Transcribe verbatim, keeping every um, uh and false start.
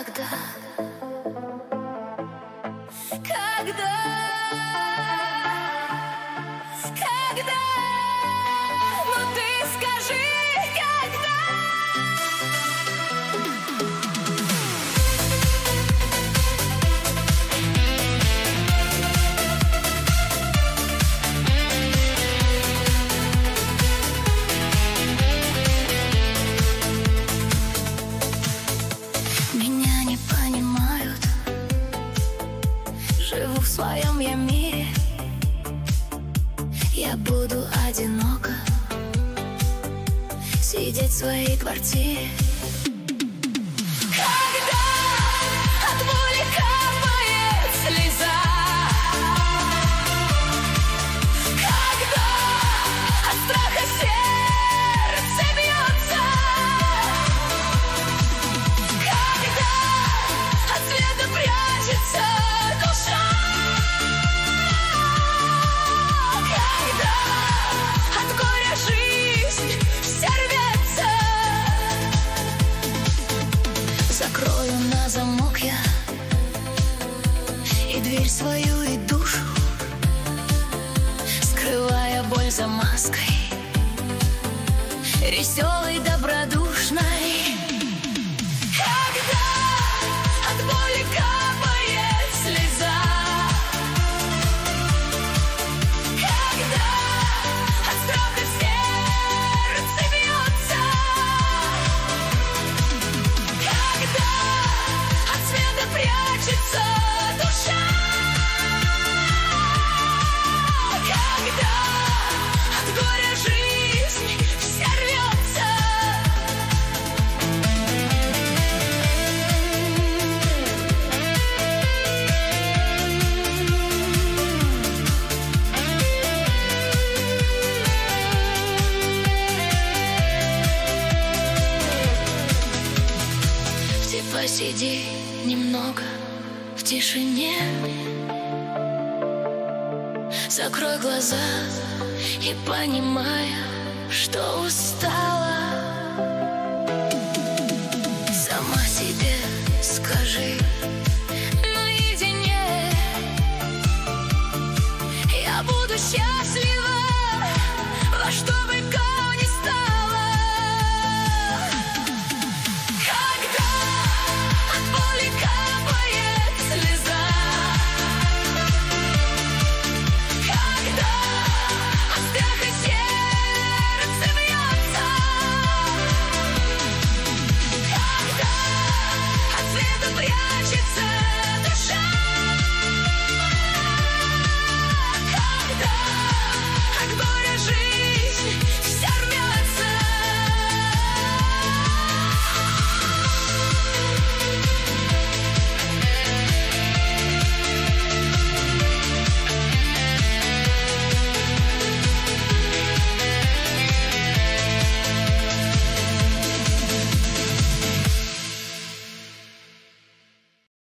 Когда, когда, когда, ну ты скажи, когда. Меня не понимают, живу в своем я мире. Я буду одиноко сидеть в своей квартире. Когда от боли капает слеза, когда от страха сердце бьется, когда от света прячется душа, когда от горя жизнь вся рвется. Закрою на замок я и дверь свою, и душу, скрывая боль за маской веселой, добродушной. Когда от боли капает слеза, когда от страха сердце бьется, когда от света прячется душа, когда от горя жизнь вся рвется. Ты посиди немного в тишине, закрой глаза и понимая, что устала.